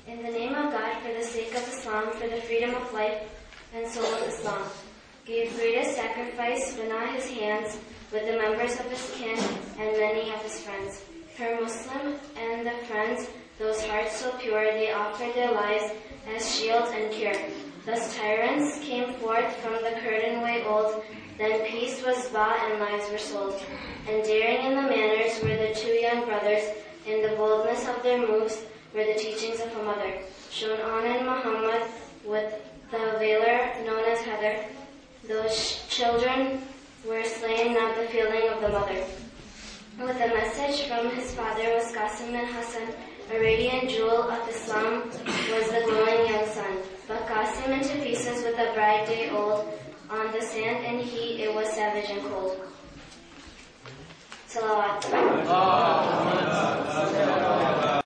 In the name of God, for the sake of Islam, for the freedom of life and soul of Islam, gave greatest sacrifice, Bana his hands, with the members of his kin and many of his friends. For Muslim and the friends, those hearts so pure, they offered their lives as shield and cure. Thus tyrants came forth from the curtain way old, then peace was bought and lives were sold. And daring in the manners were the two young brothers, in the boldness of their moves were the teachings of a mother. Shown on in Muhammad with the veiler known as Heather, those children were slain, not the feeling of the mother. With a message from his father was Qasim bin Hassan, a radiant jewel of Islam was the glowing young sun. But Qasim into pieces with a bright day old, on the sand and heat it was savage and cold. Salawat.